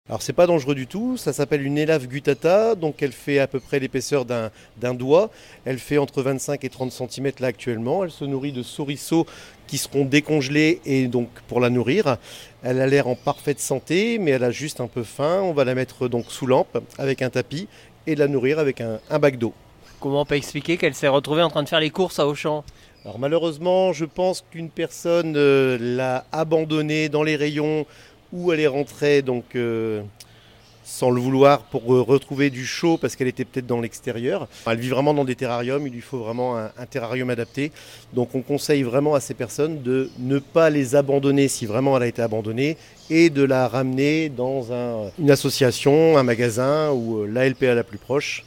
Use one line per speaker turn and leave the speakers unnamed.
Alors c'est pas dangereux du tout, ça s'appelle une Elave gutata, donc elle fait à peu près l'épaisseur d'un doigt, elle fait entre 25 et 30 centimètres là actuellement, elle se nourrit de souriceaux qui seront décongelés et donc pour la nourrir, elle a l'air en parfaite santé mais elle a juste un peu faim, on va la mettre donc sous lampe avec un tapis et la nourrir avec un bac d'eau.
Comment on peut expliquer qu'elle s'est retrouvée en train de faire les courses à Auchan?
Alors malheureusement, je pense qu'une personne l'a abandonnée dans les rayons où elle est rentrée sans le vouloir pour retrouver du chaud parce qu'elle était peut-être dans l'extérieur. Elle vit vraiment dans des terrariums, il lui faut vraiment un terrarium adapté. Donc on conseille vraiment à ces personnes de ne pas les abandonner si vraiment elle a été abandonnée et de la ramener dans une association, un magasin ou l'ALPA la plus proche